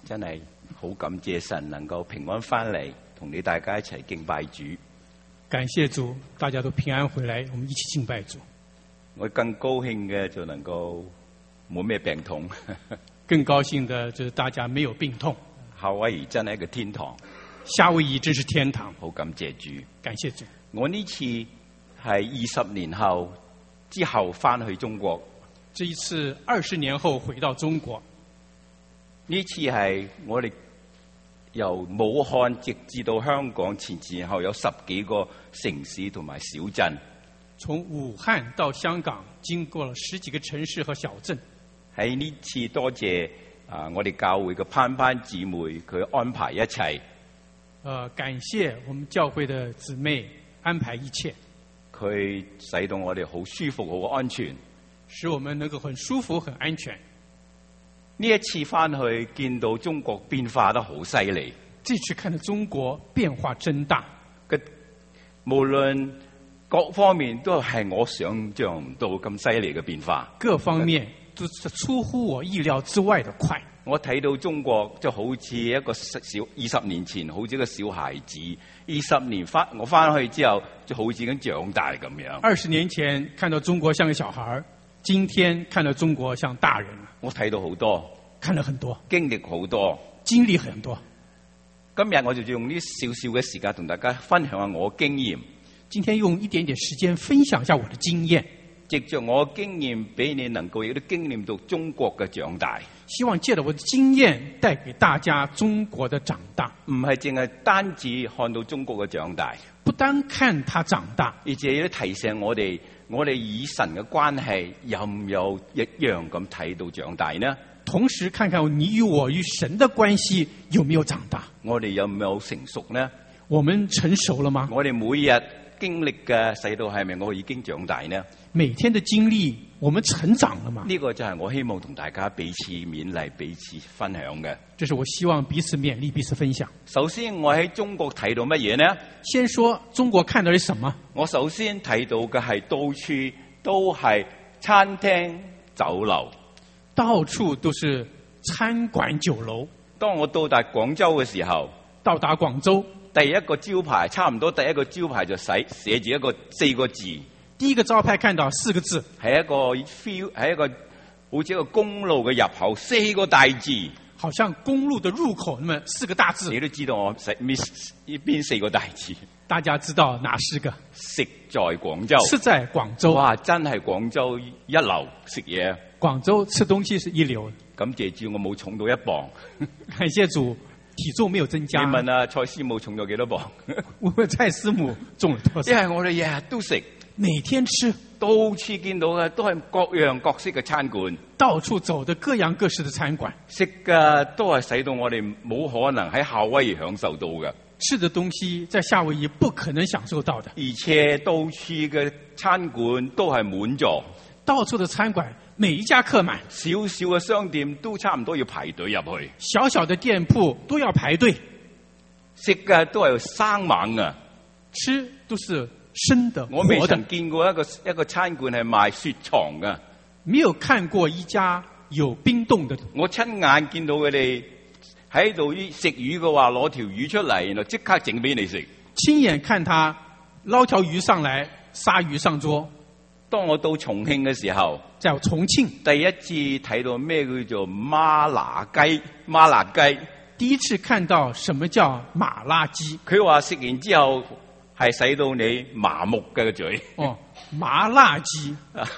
真係好感謝神能夠平安翻嚟，同你大家一齊敬拜主。 感謝主，大家都平安回來，我們一起敬拜主。 我更高興嘅就能夠冇咩病痛。 更高興的就是大家沒有病痛。 夏威夷真係一個天堂， 夏威夷真是天堂。 好感謝主， 感謝主。 我呢次係20年後之後翻去中國。 這一次20年後回到中國。 呢次係我哋由武漢直至到香港前後有10幾個城市同埋小鎮。 從武漢到香港經過了10幾個城市和小鎮。 喺呢次多謝我哋教會嘅潘潘姊妹佢安排一切。 感謝我們教會的姊妹安排一切。 佢使到我哋好舒服、好安全， 使我們能夠很舒服、很安全。 呢一次翻去見到中國變化得好犀利。 這次看到中國變化真大， 無論各方面都係我想象唔到咁犀利嘅變化。 各方面都是出乎我意料之外的快。 我睇到中國就好似一個20年前好似一個小孩子，20年我翻去之後就好似已經長大咁樣。 20年前看到中國像個小孩，今天看到中國像大人。 我睇到好多， 看了很多， 經歷好多， 經歷很多。 今日我就用呢少少嘅時間同大家分享下我經驗。 今天用一點點時間分享一下我的經驗， 藉着我經驗俾你能夠亦都經驗到中國嘅長大。 希望借着我的經驗帶給大家中國的長大。 唔係淨係單止看到中國嘅長大， 不單看他長大， 而且都提醒我哋與神嘅關係有唔有一樣咁睇到長大呢？ 同時看看你與我與神的關係有沒有長大？ 我哋有冇成熟呢？ 我們成熟了嗎？ 我哋每日經歷嘅世道係咪我已經長大呢？ 每天的經歷，我們成長了嗎？ 呢個就係我希望同大家彼此勉勵、彼此分享嘅。 這是我希望彼此勉勵、彼此分享。 首先，我喺中國睇到乜嘢呢？ 先說中國看到係什麼？ 我首先睇到嘅係到處都係餐廳、酒樓， 到處都是餐館、酒樓。 當我到達廣州嘅時候， 到達廣州， 第一個招牌差唔多，第一個招牌就寫住4個字。 第一個招牌看到4個字， 係一個 feel， 係一個好似一個公路嘅入口，4個大字， 好像公路的入口，那麼4個大字。 你都知道我miss 呢邊4個大字？ 大家知道哪4個？ 食在廣州。 是在廣州。 哇，真係廣州一流食嘢。 廣州吃東西是一流。 感謝主，我冇重到1磅。 感謝主，體重沒有增加。 你問啊，蔡師母重咗幾多磅？ 我問蔡師母重了多少？ 因為我哋日日都食。 每天吃， 到處見到嘅都係各樣各式嘅餐館， 到處走的各樣各式的餐館， 食嘅都係使到我哋冇可能喺夏威夷享受到嘅。 吃的東西在夏威夷不可能享受到的， 而且到處嘅餐館都係滿座， 到處的餐館每一家客滿， 小小嘅商店都差唔多要排隊入去， 小小的店鋪都要排隊， 食嘅都係生猛啊， 吃都是生的， 我未曾見過一個餐館係賣雪藏嘅， 沒有看過一家有冰凍的。我親眼見到佢哋喺度食魚嘅話，攞條魚出嚟，然後即刻整俾你食。 親眼看他撈條魚上來，殺魚上桌。 當我到重慶嘅時候， 在重慶第一次睇到咩叫做麻辣雞，麻辣雞。 第一次看到什麼叫麻辣雞。 佢話食完之後係使到你麻木嘅嘴。 哦，麻辣雞。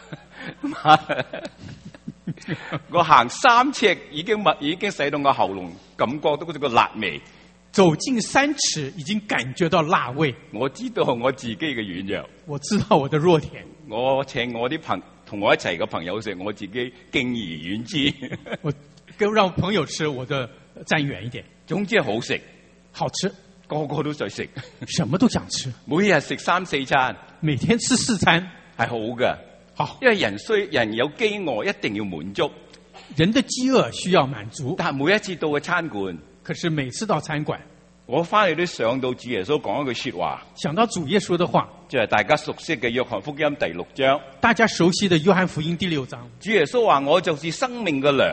我行3尺已經使到我喉嚨感覺到嗰個辣味。 走近3尺已經感覺到辣味。我知道我自己嘅軟弱， 我知道我的弱點。 我請我啲同我一齊嘅朋友食，我自己敬而遠之。 我跟讓朋友吃，我就站遠一點。 總之係好食， 好吃， 個個都想食， 什麼都想吃。 每日食3、4餐， 每天吃4餐係好嘅。 好， 因為人有飢餓，一定要滿足。 人的飢餓需要滿足， 但係每一次到嘅餐館， 可是每次到餐館， 我翻嚟都想到主耶穌講一句說話， 想到主耶穌的話， 就係大家熟悉嘅約翰福音第6章。 大家熟悉的約翰福音第6章， 主耶穌話：我就是生命嘅糧。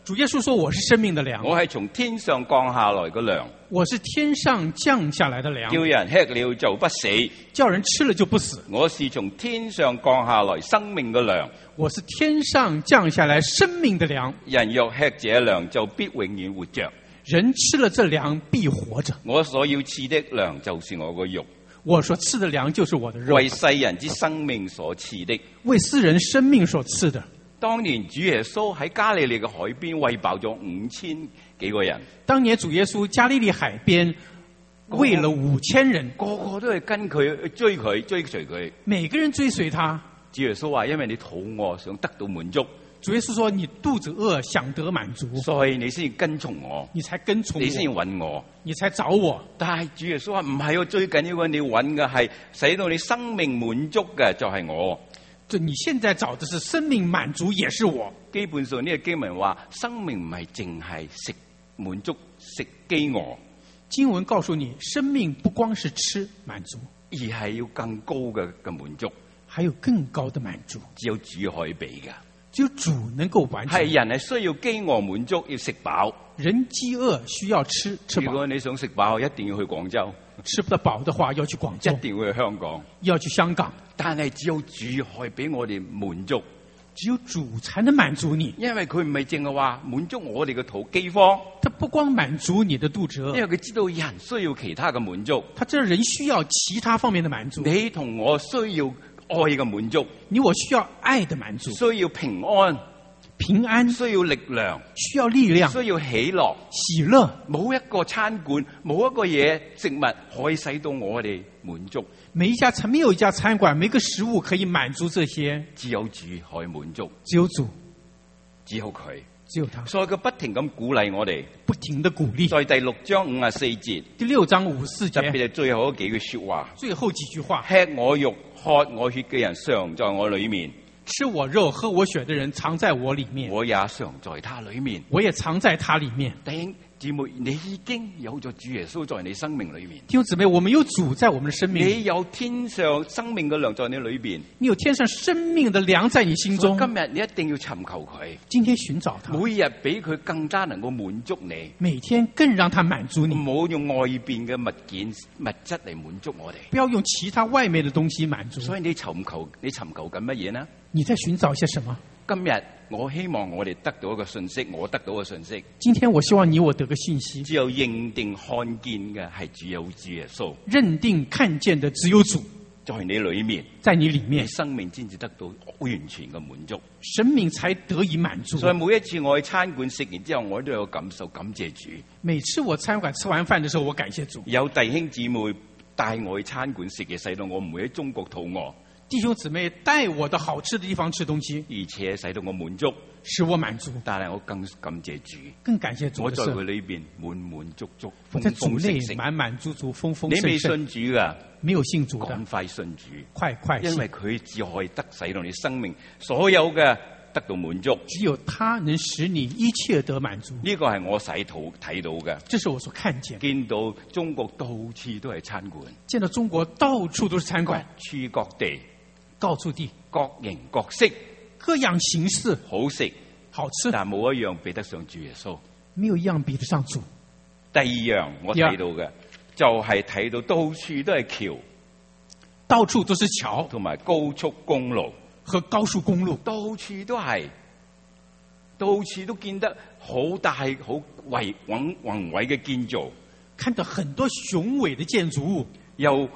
主耶稣说：“我是生命的粮， 我係從天上降下來嘅糧， 我是天上降下來的糧， 叫人吃了就不死。 叫人吃了就不死。 我是從天上降下來生命嘅糧， 我是天上降下來生命的糧。 人若吃這糧，就必永遠活着。 人吃了這糧必活着。 我所要賜的糧就是我個肉， 我所賜的糧就是我的肉， 為世人之生命所賜的。 為世人生命所賜的。” 當年主耶穌喺加利利嘅海邊餵飽咗5000幾個人， 當年主耶穌加利利海邊餵了5000人， 個個都係跟佢追隨佢。 每個人追隨他。 主耶穌話：因為你肚餓，想得到滿足， 主耶穌說：你肚子餓，想得滿足， 所以你先跟從我， 你才跟從你先我， 揾我。 你才找我。 但係主耶穌話唔係，我最緊要嘅你揾嘅係使到你生命滿足嘅就係我。 就你現在找的是生命滿足，也是我。 基本上呢個經文話，生命唔係淨係食滿足、食飢餓， 經文告訴你，生命不光是吃滿足， 而係要更高嘅滿足， 還有更高的滿足。 只有主可以俾嘅。 只有主能夠完成。 係人係需要飢餓滿足，要食飽。 人飢餓需要吃如果飽， 你想食飽，一定要去廣州， 吃不得飽的話，要去廣州一，定要去香港。 要去香港。 但係只有主可以俾我哋滿足， 只有主才能滿足你。 因為佢唔係淨係話滿足我哋嘅肚飢荒， 他不光滿足你的肚子因餓， 為佢知道人需要其他嘅滿足。 他知道人需要其他方面的滿足。 你同我需要愛嘅滿足， 你我需要愛的滿足， 需要平安， 平安， 需要力量， 需要力量， 需要喜樂。 喜樂。 冇一個餐館，冇一個嘢食物可以使到我哋滿足， 沒有一家餐館，沒個食物可以滿足這些， 只有主可以滿足， 只有主， 只有佢。 只有他。 所以佢不停咁鼓勵我哋。 不停的鼓勵。 在第6章54節， 第6章54節， 特別係最後嗰幾句說話， 最後幾句話： 吃我肉、喝我血嘅人常在我裏面， 吃我肉、喝我血的人藏在我裡面， 我也常在他裏面。 我也藏在他裡面。 弟兄姊妹，你已經有咗主耶穌在你生命裏面， 弟兄姊妹，我們有主在我們的生命裡， 你有天上生命嘅糧在你裏邊。 你有天上生命的糧在你心中。 今日你一定要尋求佢， 今天尋找他， 每日俾佢更加能夠滿足你， 每天更讓他滿足你。 唔好用外邊嘅物件物質嚟滿足我哋。 不要用其他外面的東西滿足。 所以你尋求緊乜嘢呢？ 你在尋找些什麼？ 今日我希望我哋得到一個信息，我得到嘅信息。 今天我希望你我得個信息， 只有認定看見嘅係只有主耶穌， 認定看見的只有主， 在你裏面， 在你裡你面， 生命先至得到完全嘅滿足。 生命才得以滿足。 所以每一次我去餐館食完之後，我都有感受，感謝主。 每次我餐館吃完飯的時候，我感謝主。 有弟兄姊妹帶我去餐館食嘢，使到我唔會喺中國肚餓， 弟兄姊妹帶我到好吃的地方吃東西， 而且使到我滿足。 使我滿足。 但係我更感謝主， 更感謝主我在的是， 佢裏邊滿滿足足、豐我在主內豐盛盛。 滿滿足足、豐豐你未盛盛。 信主噶， 沒有信主的趕，快信主， 快快信因為。佢只可以得使到你生命所有嘅得到滿足。 只有他能使你一切得滿足。 呢個係我洗肚睇到嘅， 這是我所看見。 見到中國到處都係餐館， 見到中國到處都是餐各館， 處各地、 到處地各形各色， 各樣形式， 好食， 好吃， 但冇一樣比得上主耶穌。 沒有一樣比得上主。 第二樣我睇到嘅就係睇到到處都係橋到處都是橋同埋高速公路， 和高速公路， 到處都係，到處都見得好大好宏偉嘅建造， 看到很多雄偉的建築物， 又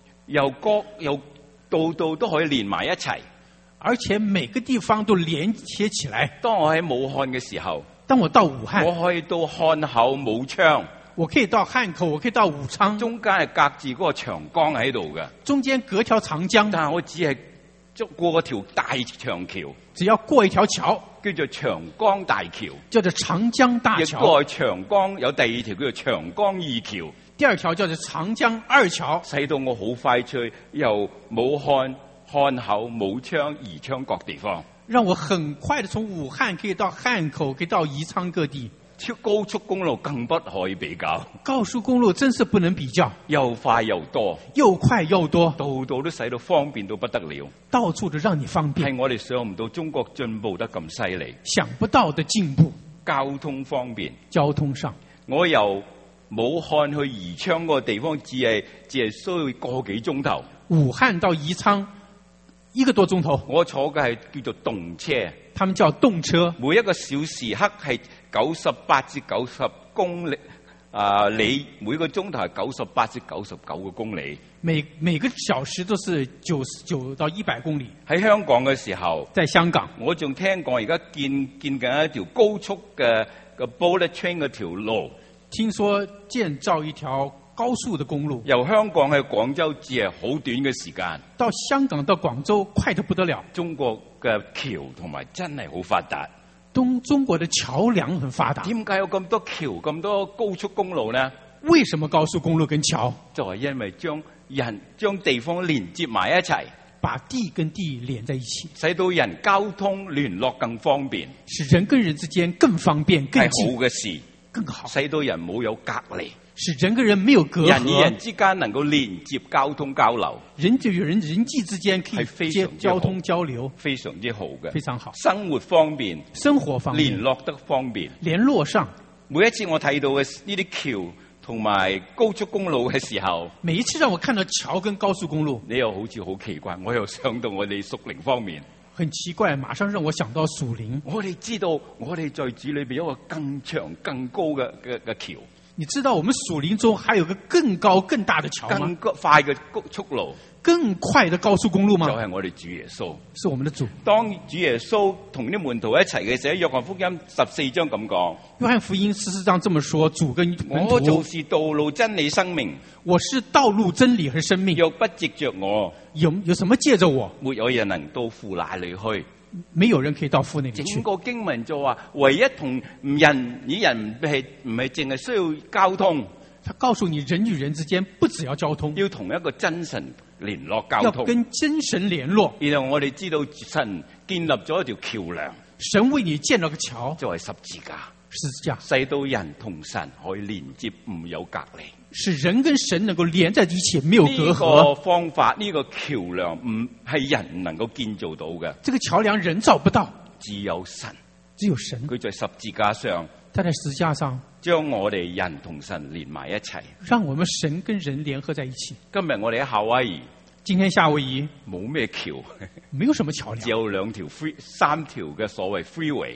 度度都可以連埋一齊。 而且每個地方都連接起來。 當我喺武漢嘅時候， 當我到武漢， 我可以到漢口武昌， 我可以到漢口，我可以到武昌， 中間係隔住嗰個長江喺度嘅， 中間隔條長江， 但係我只係過嗰條大長橋， 只要過一條橋， 叫做長江大橋， 叫做長江大亦橋。 都係長江有第二條叫做長江二橋， 第二條叫做長江二橋， 使到我好快脆由武漢、漢口、武昌、宜昌各地方。 讓我很快的從武漢可以到漢口，可以到宜昌各地。 超高速公路更不可以比較， 高速公路真是不能比較， 又快又多， 又快又多， 度度都使到方便到不得了。 到處都讓你方便， 係我哋想唔到中國進步得咁犀利。 想不到的進步。 交通方便， 交通上， 我由武漢去宜昌嗰個地方只係需要個幾鐘頭。 武漢到宜昌1個多鐘頭， 我坐嘅係叫做動車， 他們叫動車， 每一個小時刻係98至90公里里，每個鐘頭係98至99個公里。 每個小時都是99到100公里。 喺香港嘅時候， 在香港， 我仲聽講而家建緊一條高速嘅bullet train 嗰條路， 聽說建造一條高速的公路， 由香港去廣州只係好短嘅時間。 到香港到廣州快得不得了。 中國嘅橋同埋真係好發達。 中國的橋梁很發達。 點解有咁多橋咁多高速公路呢？ 為什麼高速公路跟橋？ 就係因為將地方連接埋一齊， 把地跟地連在一起， 使到人交通聯絡更方便， 使人跟人之間更方便更近， 係好嘅事， 更好， 使到人冇有隔離， 使人跟人沒有隔閡， 人與人之間能夠連接交通交流， 人就與人際之間可以交通交流， 非常之好嘅， 非常好。 生活方便， 生活方面聯絡得方便， 聯絡上。 每一次我睇到嘅呢啲橋同埋高速公路嘅時候， 每一次讓我看到橋跟高速公路， 你又好似好奇怪，我又想到我哋屬靈方面。 很奇怪，馬上讓我想到屬靈。我哋知道我哋在主裏邊有一個更長更高嘅橋。 你知道我們屬靈中還有個更高更大的橋嗎？ 更快嘅速路， 更快的高速公路嗎？ 就係我哋主耶穌， 是我們的主。 當主耶穌同啲門徒一齊嘅時候，約翰福音14章咁講。 約翰福音14章這麼說，主跟門徒， 我就是道路真理生命， 我是道路真理和生命。 若不藉着我， 有什麼借着我？ 沒有人能到父那裏去。 沒有人可以到父那裏去。 整個經文就話，唯一同人與人唔係淨係需要交通。 他告訴你，人與人之間不只要交通， 要同一個真神聯絡交通， 要跟真神聯絡。 然後我哋知道神建立咗一條橋梁， 神為你建了個橋， 就係十字架。 十字架使到人同神可以連接，唔有隔離， 使人跟神能夠連在一起，沒有隔閡。 呢個方法，呢個橋梁唔係人能夠建造到嘅。 這個橋梁人造不到， 只有神， 只有神。 佢在十字架上， 他在十字架上將我哋人同神連埋一齊， 讓我們神跟人聯合在一起。 今日我哋喺夏威夷， 今天夏威夷冇咩橋， 沒有什麼橋梁， 只有3條嘅所謂 freeway。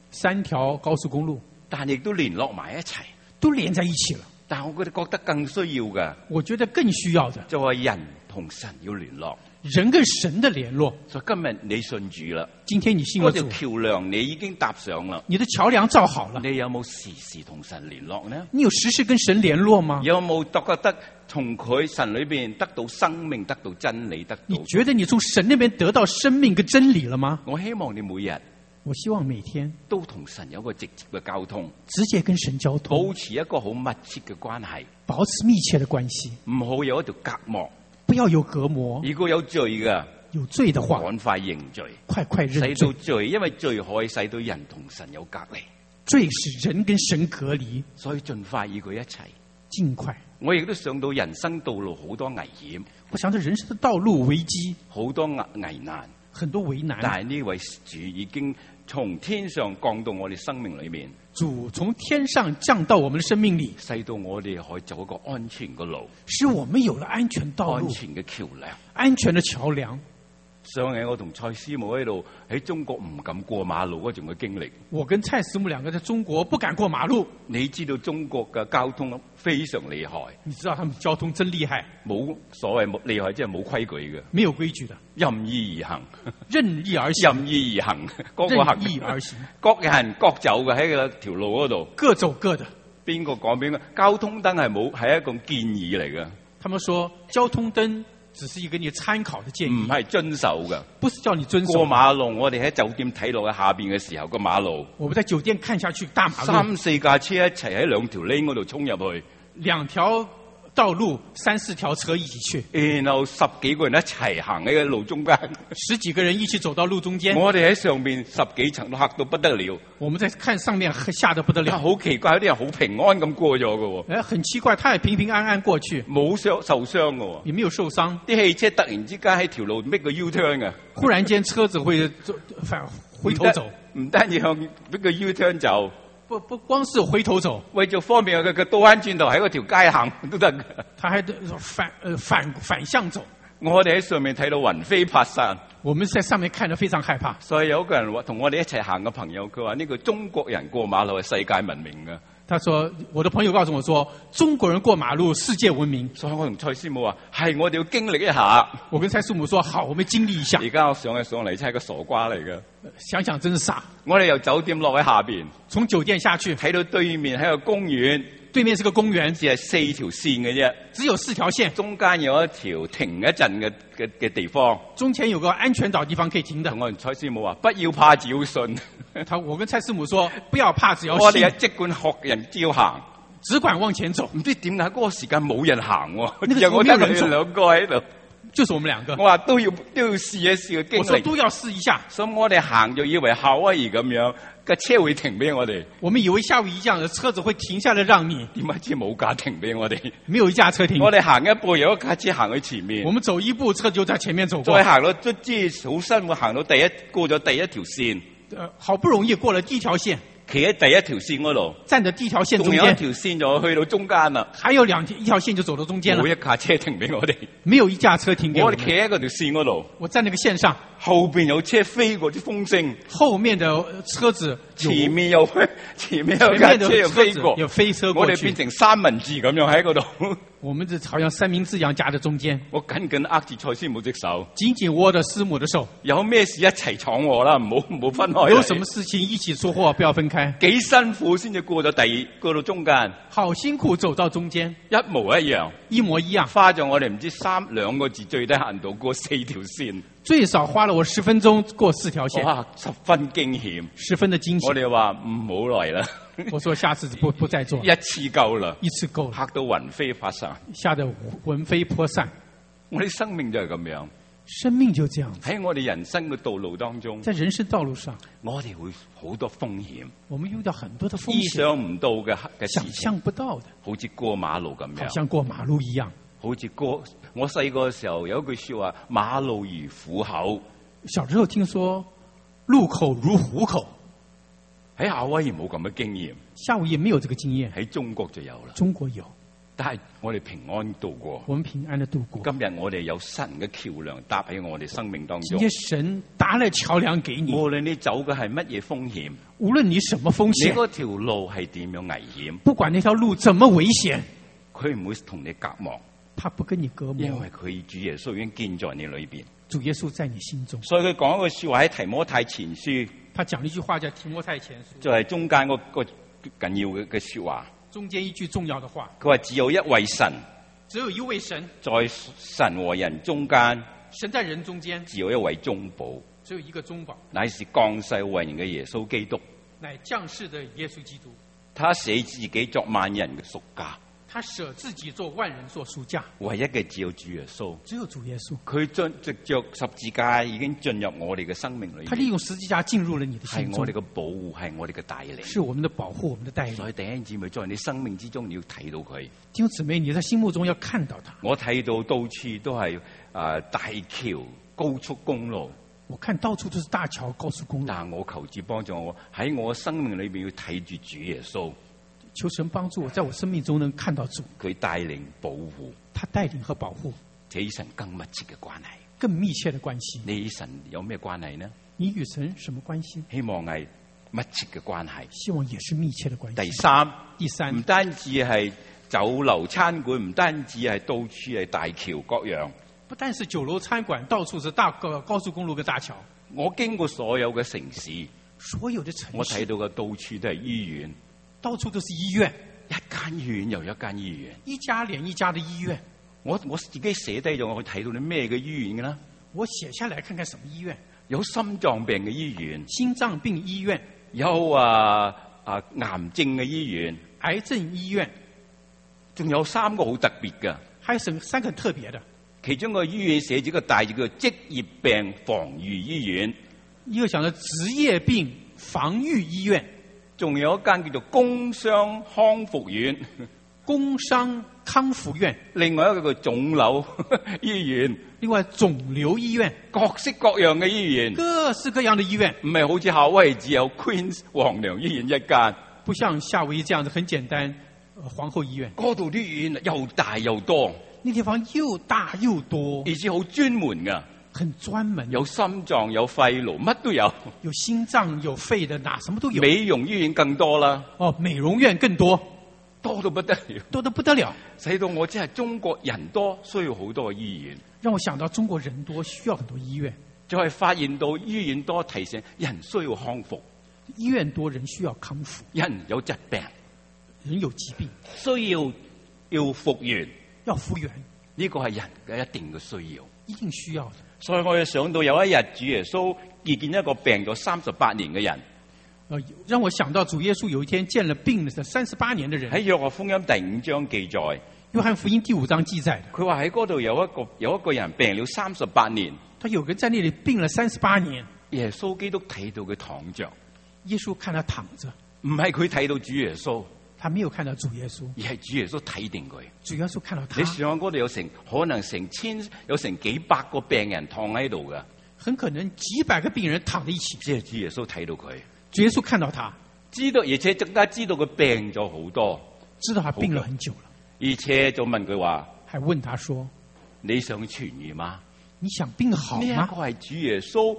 3條高速公路， 但亦都聯絡埋一齊， 都連在一起了。 但我覺得更需要嘅， 我覺得更需要的就係人同神要聯絡， 人跟神的聯絡。 所以今日你信主啦， 今天你信了主， 嗰條橋梁你已經搭上啦， 你的橋梁造好了， 你有冇時時同神聯絡呢？ 你有時時跟神聯絡嗎？ 有冇覺得從佢神裏邊得到生命、得到真理、得到？ 你覺得你從神那邊得到生命跟真理了嗎？ 我希望你每日， 我希望每天都同神有個直接嘅交通， 直接跟神交通， 保持一個好密切嘅關係， 保持密切的關係， 唔好有一條隔膜， 不要有隔膜。 如果有罪嘅， 有罪的話， 趕快認罪， 快快認罪。 使到罪，因為罪可以使到人同神有隔離， 罪使人跟神隔離， 所以盡快與佢一齊， 盡快。 我亦都想到人生道路好多危險， 我想到人生的道路危機， 好多危難， 很多為難。 但係呢位主已經從天上降到我哋生命裏面， 主從天上降到我們的生命裏， 使到我哋可以走一個安全嘅路， 使我們有了安全道路、 安全嘅橋梁、 安全的橋梁。 上日我同蔡師母喺度喺中國唔敢過馬路嗰種嘅經歷。 我跟蔡師母兩個在中國不敢過馬路。 你知道中國嘅交通非常厲害， 你知道他們交通真厲害， 冇所謂厲害，即係冇規矩嘅， 沒有規矩的， 任意而行， 任意而行， 任意而行，個個行， 任意而行， 各人各走嘅喺個條路嗰度， 各走各的。 邊個講邊個？交通燈係一個建議嚟嘅。 他們說交通燈只是一個你參考的建議， 唔係遵守嘅， 不是叫你遵守。 過馬路，我哋喺酒店睇落去下邊嘅時候，個馬路， 我們在酒店看下去大馬路 3-4架車一齊喺2條 lane 嗰度衝入去 ，2條道路3-4條車一起去， 然後10幾個人一齊行喺個路中間 ，10幾個人一起走到路中間。 我哋喺上邊10幾層都嚇到不得了。 我們在看上面嚇得不得了。 好奇怪，有啲人好平安咁過咗嘅喎。 很奇怪，他也平平安安過去， 冇受傷嘅喎， 也沒有受傷。 啲汽車突然之間喺條路 make 個 U-turn 嘅， 忽然間車子會回頭走， 唔單止向 make 個 U-turn 走， 不光是回頭走， 為咗方便佢倒翻轉頭喺嗰條街行都得㗎。 他還反向走。 我哋喺上面睇到雲飛魄散， 我們在上面看得非常害怕。 所以有個人話同我哋一齊行嘅朋友，佢話呢個中國人過馬路係世界聞名嘅。 他說，我的朋友告訴我說，中國人過馬路世界聞名。 所以我同蔡師母話，係我哋要經歷一下。 我跟蔡師母說，好，我們經歷一下。 而家我上嚟真係個傻瓜嚟嘅。 想想真是傻。 我哋由酒店落喺下邊， 從酒店下去， 睇到對面係個公園， 對面是個公園， 只係4條線嘅啫， 只有4條線， 中間有一條停一陣嘅地方， 中間有個安全島地方可以停的。 同我同蔡師母話，不要怕，只要信。 我跟蔡師母說，不要怕，只要信。 我哋即管學人照行， 只管往前走。 唔知點解嗰個時間冇人行喎， 那個就我得佢哋兩個喺度。 就是我們兩個。 我話都要試一試嘅經歷。 我說都要試一下。 所以我哋行就以為夏威夷咁樣，個車會停俾我哋。 我們以為夏威夷一樣的車子會停下來讓你。 點解知冇架停俾我哋？ 沒有一架車停。 我哋行一步有一架車行喺前面。 我們走一步，車就在前面走過。 再行到卒之好辛苦，行到過咗第一條線。 好不容易過了第一條線。 企喺第一條線嗰度， 站在第一條線中間， 仲有一條線就去到中間啦。 還有一條線就走到中間了。 冇一架車停俾我哋， 沒有一架車停給我們。 我哋企喺嗰條線嗰度， 我站那個線上， 後邊有車飛過啲風聲， 後面的車子， 前面有架車又飛過， 有飛車過去。 我哋變成三文治咁樣喺嗰度。 我們就好像三明治一樣夾在中間。 我緊緊握住蔡師母隻手， 緊緊握着師母的手。 有咩事一齊闖禍啦，唔好分開。 有什麼事情一起出禍，不要分開。 幾辛苦先至過到中間， 好辛苦走到中間， 一模一樣， 一模一樣。 花咗我哋唔知2個字最低限度過4條線， 最少花了我10分鐘過4條線。 哇，十分驚險， 十分的驚險。 我哋話唔好來啦。 我說下次不再做， 一次夠啦， 一次夠了， 嚇到雲飛魄散， 嚇得魂飛魄散。 我哋生命就係咁樣， 生命就這樣子。 喺我哋人生嘅道路當中， 在人生道路上， 我哋會好多風險， 我們遇到很多的風險， 意想唔到嘅事情， 想象不到的， 好似過馬路咁樣， 好像過馬路一樣。 好似我細個嘅時候有一句說話，馬路如虎口。 小時候聽說路口如虎口， 喺夏威夷冇咁嘅經驗， 夏威夷沒有這個經驗， 喺中國就有啦。 中國有， 但係我哋平安度過， 我們平安地度過。 今日我哋有神嘅橋樑搭喺我哋生命當中。 今天神搭了橋樑給你， 無論你走嘅係乜嘢風險， 無論你什麼風險， 你嗰條路係點樣危險， 不管那條路怎麼危險， 佢唔會同你隔膜， 他不跟你隔膜， 因為佢主耶穌已經建在你裏邊。 主耶穌在你心中， 所以佢講一句說話喺提摩太前書， 他講了一句話叫提摩太前書， 就係中間嗰個緊要嘅說話。 中間一句重要的話， 佢話只有一位神， 只有一位神， 在神和人中間， 神在人中間， 只有一位中保， 只有一個中保， 乃是降世為人嘅耶穌基督， 乃降世的耶穌基督。 他捨自己作萬人嘅贖價， 他捨自己做萬人做贖價， 唯一嘅只有主耶穌， 只有主耶穌。 佢藉着十字架已經進入我哋嘅生命裏面， 他利用十字架進入了你的心中， 係我哋嘅保護，係我哋嘅帶領， 是我們的保護，我們的帶領。 所以弟兄姊妹在你生命之中，你要睇到佢。 弟兄姊妹，你在心目中要看到他。 我睇到到處都係大橋、高速公路， 我看到處都是大橋、高速公路。 但我求主幫助我喺我生命裏邊要睇住主耶穌。 求神幫助我，在我生命中能看到主， 佢帶領保護， 他帶領和保護， 這與神更密切嘅關係， 更密切的關係。 你與神有咩關係呢？ 你與神什麼關係？ 希望係密切嘅關係， 希望也是密切的關係。 第三，唔單止係酒樓餐館，唔單止係到處係大橋各樣， 不但是酒樓餐館，到處是高速公路嘅大橋。 我經過所有嘅城市， 所有的城市， 我睇到嘅到處都係醫院。 到處都是醫院， 一間醫院又一間醫院， 一家連一家的醫院。 我自己寫低咗，我去睇到啲咩嘅醫院嘅啦？ 我寫下來看看什麼醫院？ 有心臟病嘅醫院， 心臟病醫院； 有癌症嘅醫院， 癌症醫院。 仲有3個好特別嘅， 還有3個很特別的。 其中個醫院寫住個大字叫職業病防禦醫院， 一個講到職業病防禦醫院。 仲有一間叫做工傷康復院， 工傷康復院。 另外一個叫腫瘤醫院， 另外腫瘤醫院， 各式各樣嘅醫院， 各式各樣的醫院， 唔係好似夏威夷只有 Queens 皇娘醫院一間， 不像夏威夷這樣子很簡單，皇后醫院嗰度啲醫院又大又多， 那地方又大又多， 而且好專門噶， 很專門， 有心臟有肺癆乜都有。 有心臟有肺的，哪什麼都有。 美容醫院更多啦， 哦，美容院更多， 多到不得了， 多得不得了， 使到我真係中國人多，需要好多醫院。 讓我想到中國人多，需要很多醫院。 就係發現到醫院多，提醒人需要康復， 醫院多，人需要康復， 人有疾病， 人有疾病， 需要復原， 要復原， 呢個係人嘅一定嘅需要， 一定需要的。 所以我又想到有一日主耶穌遇見一個病咗38年嘅人， 讓我想到主耶穌有一天見了病了38年的人。 喺約翰福音第5章記載， 約翰福音第5章記載的， 佢話喺嗰度有一個人病了38年， 他有個人在那裡病了38年， 耶穌基督睇到佢躺着， 耶穌看他躺着， 唔係佢睇到主耶穌， 他沒有看到主耶穌， 而係主耶穌睇定佢。 主耶穌看到他。 你想嗰度可能有成幾百個病人躺喺度噶， 很可能幾百個病人躺在一起， 即係主耶穌睇到佢， 主耶穌看到他， 知道而且更加知道佢病咗好多， 知道他病了很久了， 而且就問佢話： 還問他說： 你想痊癒嗎？ 你想病好呢一嗎？ 個係主耶穌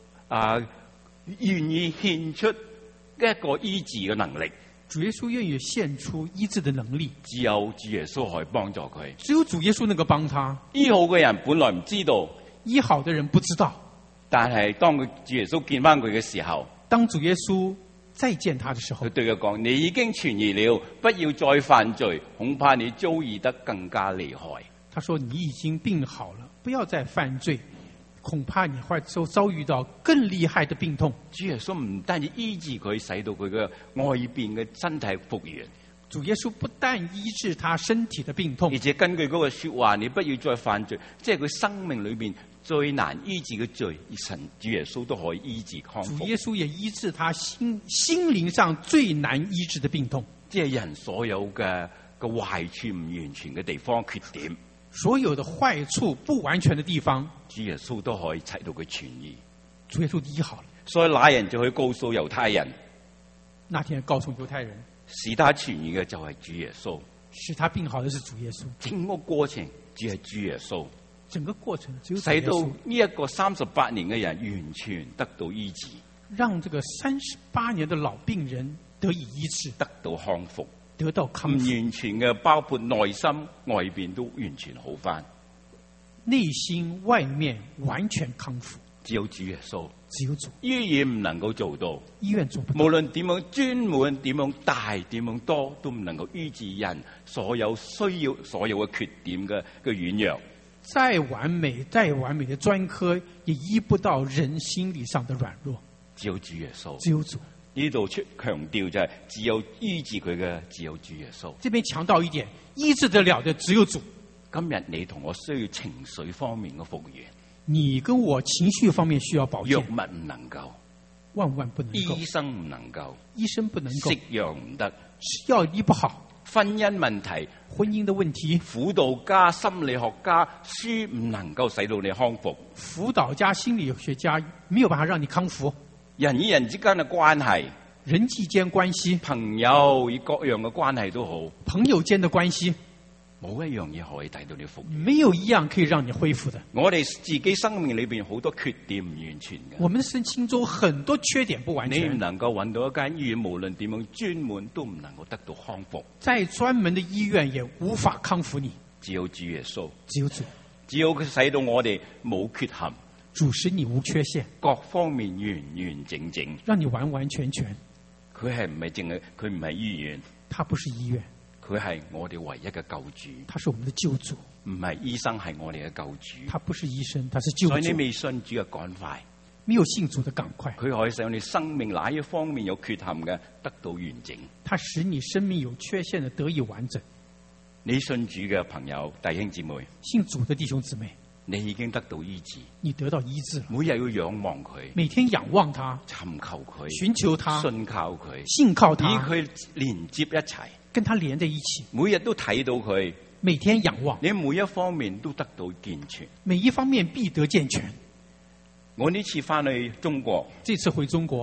願意獻出一個醫治嘅能力， 主耶穌願意獻出醫治的能力， 只有主耶穌可以幫助佢。 只有主耶穌能夠幫他。 醫好嘅人本來唔知道， 醫好的人不知道， 但係當主耶穌見翻佢嘅時候， 當主耶穌再見他的時候， 佢對佢講：你已經痊癒了，不要再犯罪，恐怕你遭遇得更加厲害。 他說：你已經病好了，不要再犯罪，恐怕你會遭遇到更厲害的病痛。 主耶穌唔單止醫治佢，使到佢嘅外邊嘅身體復原， 主耶穌不但醫治他身體的病痛而，且根據嗰個說話，你不要再犯罪，即係佢生命裏邊最難醫治嘅罪，神主耶穌都可以醫治康復。 主耶穌也醫治他心靈上最難醫治的病痛， 即係人所有嘅壞處唔完全嘅地方缺點， 所有的壞處不完全的地方， 主耶穌都可以使到佢痊癒。 主耶穌醫好了。 所以那人就去告訴猶太人， 那天告訴猶太人， 使他痊癒嘅就係主耶穌， 使他病好的是主耶穌。 整個過程只係主耶穌， 整個過程只有主耶使到穌， 呢一個38年嘅人完全得到醫治， 讓這個38年的老病人得以醫治， 得到康復。 得到唔康復， 完全嘅，包括內心外邊都完全好翻。 內心外面完全康復。 只有主耶穌， 只有主， 醫院唔能夠做到， 醫院做不到。 無論點樣專門、點樣大、點樣多，都唔能夠醫治人所有需要、所有嘅缺點嘅軟弱。 再完美的專科，也醫不到人心理上的軟弱。 只有主耶穌， 只有主。 呢度強調就係只有醫治佢嘅，只有主耶穌。 這邊強調一點，醫治得了的只有主。 今日你同我需要情緒方面嘅復原， 你跟我情緒方面需要保健， 藥物唔能夠， 萬萬不能夠， 醫生唔能夠， 醫生不能夠， 食藥唔得， 吃藥醫不好， 婚姻問題、 婚姻的問題， 輔導家、心理學家書唔能夠使到你康復， 輔導家、心理學家沒有辦法讓你康復。 人與人之間嘅關係， 人際間關係， 朋友與各樣嘅關係都好， 朋友間的關係， 冇一樣嘢可以帶到你復原。 沒有一樣可以讓你恢復的。 我哋自己生命裏邊好多缺點唔完全嘅， 我們身心中很多缺點不完你唔全， 能夠揾到一間醫院，無論點樣專門都唔能夠得到康復。 再專門的醫院也無法康復你。 只有主耶穌， 只有主， 只有佢使到我哋冇缺陷， 主使你無缺陷， 各方面完完整整。 讓你完完全全。 佢係唔係淨係佢唔係醫院， 他不是醫院， 佢係我哋唯一嘅救主。 他是我們的救主。 唔係醫生，係我哋嘅救主。 他不是醫生，他是救主。 所以你未信主嘅趕快， 沒有信主的趕快。 佢可以使你生命哪一方面有缺陷嘅得到完整。 他使你生命有缺陷的得以完整。 你信主嘅朋友弟兄姊妹， 信主的弟兄姊妹， 你已經得到醫治， 你得到醫治了。 每日要仰望佢， 每天仰望他， 尋求佢， 尋求他， 信靠佢， 信靠與他， 佢連接一齊， 跟他連在一起， 每日都睇到佢， 每天仰望， 你每一方面都得到健全。 每一方面必得健全。 我呢次翻去中國， 這次回中國，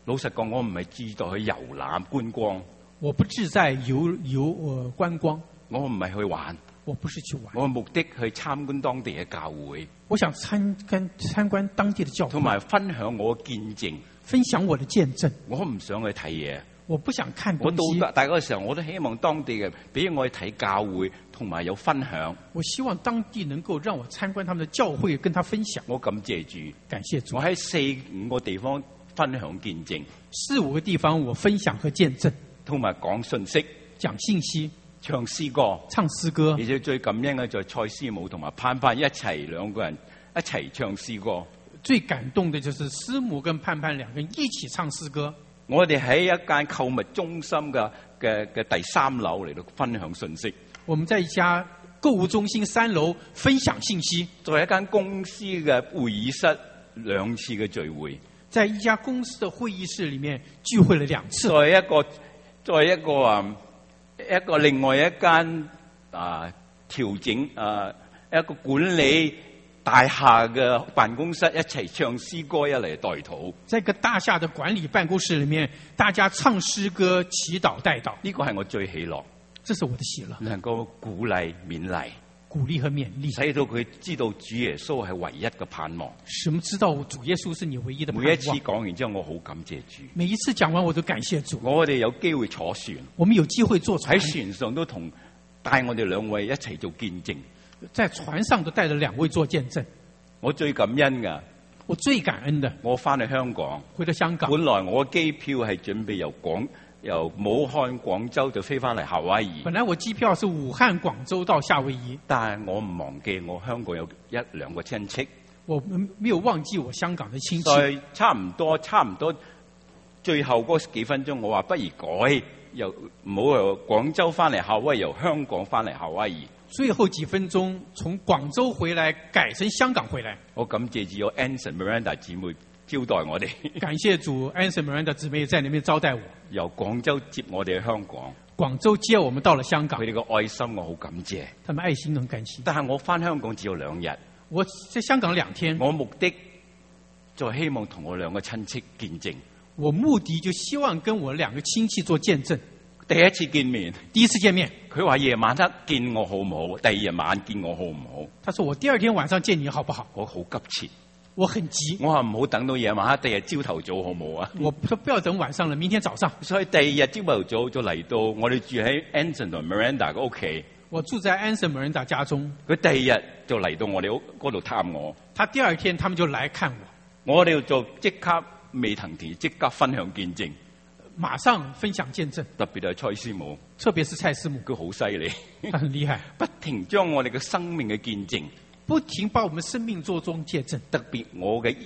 老實講，我唔係志在去遊覽觀光， 我不志在觀光， 我唔係去玩， 我不是去玩， 我嘅目的去參觀當地嘅教會， 我想參觀當地的教會， 同埋分享我嘅見證， 分享我的見證。 我唔想去睇嘢。 我不想看我東西。 到大嗰個時候，我都希望當地嘅俾我去睇教會，同埋有分享。 我希望當地能夠讓我參觀他們的教會，跟他分享。 我感謝主， 感謝主。 我喺4-5個地方分享見證 ，4-5個地方我分享和見證， 同埋講信息、 講信息、 唱詩歌、 唱詩歌。 而且最感恩嘅就係蔡師母同埋盼盼一齊兩個人一齊唱詩歌。 最感動的就是師母跟盼盼兩個人一起唱詩歌。 我哋喺一間購物中心嘅第3樓嚟到分享信息。 我們在一家購物中心3樓分享信息。 在一間公司嘅會議室2次嘅聚會。 在一家公司的會議室裡面聚會了2次。 在一個另外一間調整一個管理大廈嘅辦公室一齊唱詩歌，一嚟代禱。 在一個大廈的管理辦公室裡面，大家唱詩歌、祈禱、代禱。 呢個係我最喜樂， 這是我的喜樂。 能夠鼓勵勉勵， 鼓勵和勉勵， 使到佢知道主耶穌係唯一嘅盼望。 使我們知道主耶穌是你唯一的盼望。 每一次講完之後，我好感謝主。 每一次講完，我都感謝主。 我哋有機會坐船， 我們有機會坐船， 喺船上都同帶我哋2位一齊做見證。 在船上都帶着2位做見證。 我最感恩噶， 我最感恩的。 我翻去香港， 回到香港。 本來我機票係準備由武漢、廣州就飛翻嚟夏威夷。 本來我機票是武漢、廣州到夏威夷， 但係我唔忘記我香港有1-2個親戚。 我沒有忘記我香港的親戚。 所以差唔多，最後嗰幾分鐘，我話不如改，又唔好由廣州翻嚟夏威夷，由香港翻嚟夏威夷。 最後幾分鐘從廣州回來，改成香港回來。 我感謝主有 Anson Miranda 姊妹招待我哋。 感謝主 Anson Miranda 姊妹在那邊招待我。 由廣州接我哋去香港。 廣州接我們到了香港。 佢哋嘅愛心我好感謝。 他們愛心很感謝。 但係我翻香港只有2日。 我在香港2天。 我目的就希望同我2個親戚見證。 我目的就希望跟我2個親戚做見證。 第一次見面，佢話夜晚黑見我好唔好？第2日晚見我好唔好？ 他說我第2天晚上見你好不好？ 我好急切， 我很急。 我話唔好等到夜晚黑，第2日朝頭早好唔好啊？ 我說不要等晚上了，明天早上。 所以第2日朝頭早就嚟到，我哋住喺 Anson 同 Miranda 嘅屋企。 我住在 Anson Miranda 家中。 佢第2日就嚟到我哋屋嗰度探我。 他第2天他們就來看我。 我哋就即刻未騰田，即刻分享見證。 馬上分享見證， 特別係蔡師母， 特別是蔡師母， 佢好犀利， 他很厲害， 不停將我哋嘅生命嘅見證， 不停把我們生命做中見證。 特別我嘅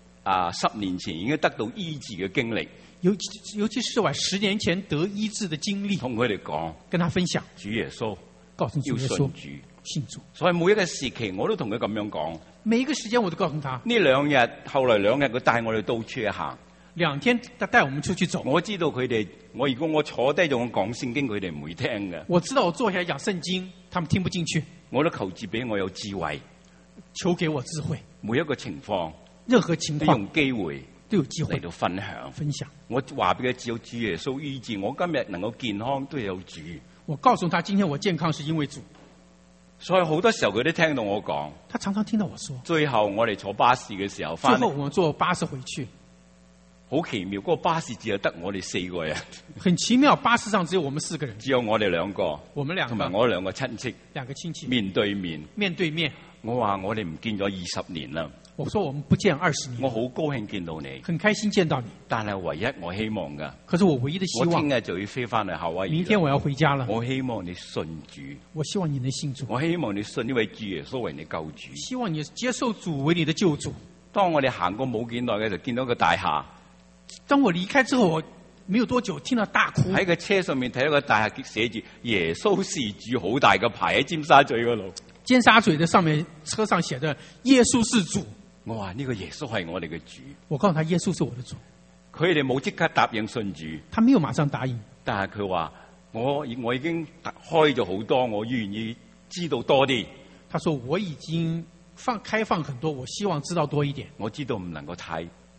10年前已經得到醫治嘅經歷， 尤其是我10年前得醫治嘅經歷， 同佢哋講， 跟他分享， 主耶穌， 告訴主耶穌， 要信主， 信主。 所以每一個時期我都同佢咁樣講， 每一個時間我都告訴他。 呢2日後來2日佢帶我哋到處去行。 2天，他帶我們出去走。 我知道佢哋，如果我坐低就我講聖經，佢哋唔會聽嘅。 我知道我坐下來講聖經，他們聽不進去。 我都求主俾我有智慧， 求給我智慧。 每一個情況， 任何情況都用機會都有機會嚟到分享。 分享。 我話俾佢知，有主耶穌醫治我，今日能夠健康都有主。 我告訴他，今天我健康是因為主。 所以好多時候佢都聽到我講。 他常常聽到我說。 最後我哋坐巴士嘅時候翻嚟。 最後我們坐巴士回去。 好奇妙，嗰個巴士只有得我哋4個人。 很奇妙，巴士上只有我們4個人。 只有我哋2個。 我們2個。 同埋我2個親戚。 2個親戚。 面對面。 面對面。 我話我哋唔見咗20年啦。 我說我們不見20年。 我好高興見到你。 很開心見到你。 但係唯一我希望㗎。 可是我唯一的希望。 我聽日就要飛翻去夏威夷。 明天我要回家了。 我希望你信主。 我希望你能信主。 我希望你信呢位主耶穌為你救主。 希望你接受主為你的救主。 當我哋行過冇幾耐嘅就見到個大廈。 當我離開之後，我沒有多久聽到大哭。 喺個車上面睇到個大廈寫住耶穌是主，好大個牌喺尖沙咀嗰度。 尖沙咀的上面車上寫着耶穌是主。 我話呢個耶穌係我哋嘅主。 我告訴他耶穌是我的主。 佢哋冇即刻答應信主。 他沒有馬上答應。 但係佢話我已經開咗好多，我願意知道多啲。 他說我已經開放很多，我希望知道多一點。 我知道唔能夠太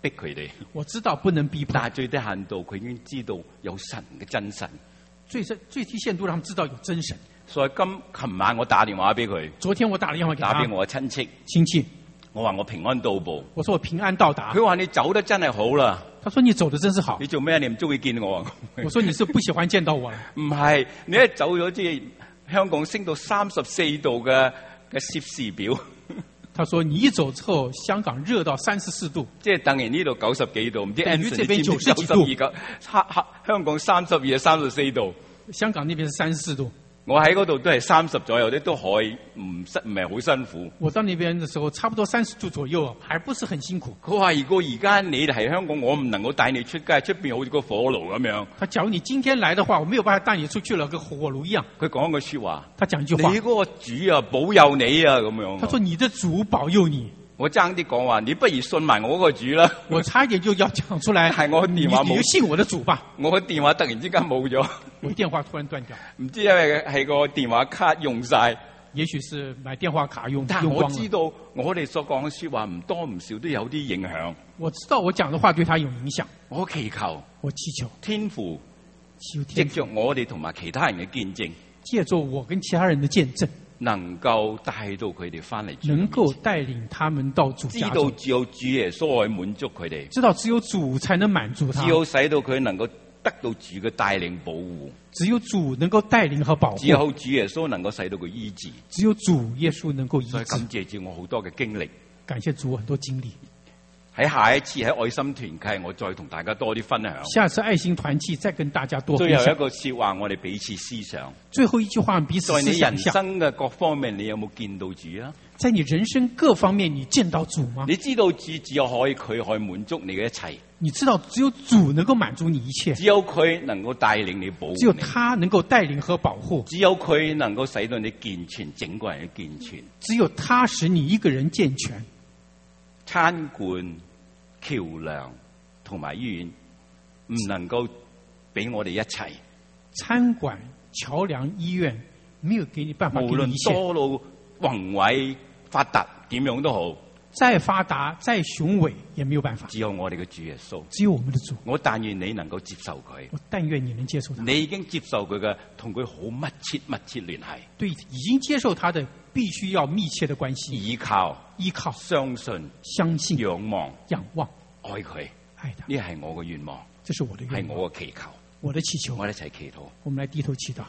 逼佢哋， 我知道不能逼迫， 但係最低限度佢已經知道有神嘅真神。 最低限度讓他們知道有真神。 所以琴晚我打電話俾佢， 昨天我打了電話給他， 打俾我嘅親戚， 我話我平安到埗， 我說我平安到達。 佢話你走得真係好啦。 他說你走得真是好。 你做咩？你唔中意見我啊？ 我說你是不喜歡見到我了。 唔係，你一走咗即係香港升到34度嘅攝氏表。 他說你一走之後，香港熱到34度， 即係等於呢度90幾度，唔知等於這邊90幾度， 香港32、34度， 香港那邊是34度。 我喺嗰度都係30左右，都可以唔係好辛苦。 我到那邊的時候，差不多30度左右，還不是很辛苦。 佢話如果而家你係香港，我唔能夠帶你出街，出邊好似個火爐咁樣。 他假如你今天來的話，我沒有辦法帶你出去了，跟火爐一樣。 佢講句說話， 他講一句話， 你嗰個主啊保佑你啊咁樣。 他說你的主保佑你。 我爭啲講話，你不如信埋我嗰個主啦。 我差一點就要講出來， 係我電話冇， 你就信我的主吧。 我個電話突然之間冇咗， 我電話突然斷掉， 唔知因為係個電話卡用晒， 也許是買電話卡用。 但係我知道我哋所講嘅說話唔多唔少都有啲影響。 我知道我講的話對他有影響。 我祈求天父藉着我哋同埋其他人嘅見證， 借助我跟其他人的見證， 能夠帶到佢哋翻嚟， 能夠帶領他們到主家中， 知道只有主耶穌可以滿足佢哋， 知道只有主才能滿足他， 只有使到佢能夠得到主嘅帶領保護， 只有主能夠帶領和保護， 只有主耶穌能夠使到佢醫治， 只有主耶穌能夠醫治。 所以感謝主我好多嘅經歷， 感謝主很多經歷。 喺下一次喺愛心團契，我再同大家多啲分享。 下次愛心團契再跟大家多分享。 最後一個說話，我哋彼此思想。 最後一句話，彼此思想。 在你人生嘅各方面，你有冇見到主啊？ 在你人生各方面，你見到主嗎？ 你知道主只有佢可以滿足你嘅一切。 你知道只有主能夠滿足你一切。 只有佢能夠帶領你保護你。 只有他能夠帶領和保護。 只有佢能夠使到你健全，整個人嘅健全。 只有他使你一個人健全。 餐館、橋樑同埋醫院唔能夠俾我哋一齊。 餐館、橋樑、醫院沒有給你辦法給你一切。無論多路宏偉發達點樣都好， 再發達再雄偉也沒有辦法。 只有我哋嘅主耶穌， 只有我們的主。 我但願你能夠接受佢。 我但願你能接受他。 你已經接受佢嘅，同佢好密切聯繫。 對，已經接受他的，必須要密切的關係。 依靠、相信、仰望、愛佢。 愛他。 呢係我嘅願望。 這是我的願望。 係我嘅祈求。 我的祈求。 我哋一齊祈禱。 我們來低頭祈禱。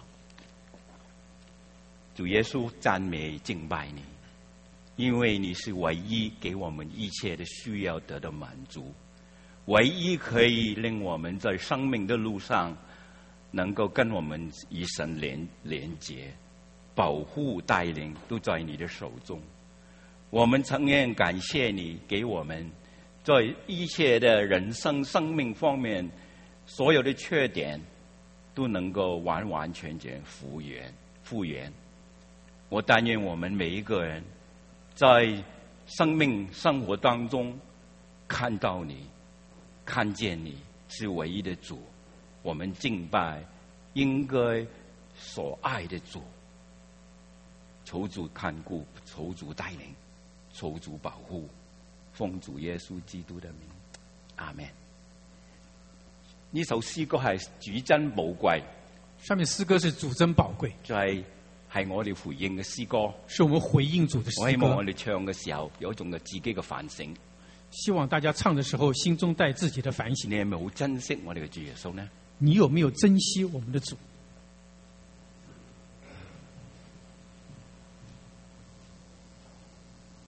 主耶穌，讚美敬拜你，因為你是唯一給我們一切的需要得到滿足，唯一可以令我們在生命的路上能夠跟我們與神連結，保護帶領都在你的手中。我們誠願感謝你，給我們在一切的人生命方面所有的缺點都能夠完完全全復原。我但願我們每一個人在生活當中看到你，看見你是唯一的主，我們敬拜應該所愛的主，求主看顧，求主帶領，求主保護，奉主耶穌基督的名，阿們。呢首詩歌係主珍寶貴， 上面詩歌是主珍寶貴， 係我哋回應嘅詩歌， 是我們回應主的詩歌。 我希望我哋唱嘅時候有一種嘅自己嘅反省。 希望大家唱的時候心中帶自己的反省。 你係咪好珍惜我哋嘅主耶穌呢？ 你有沒有珍惜我們的主？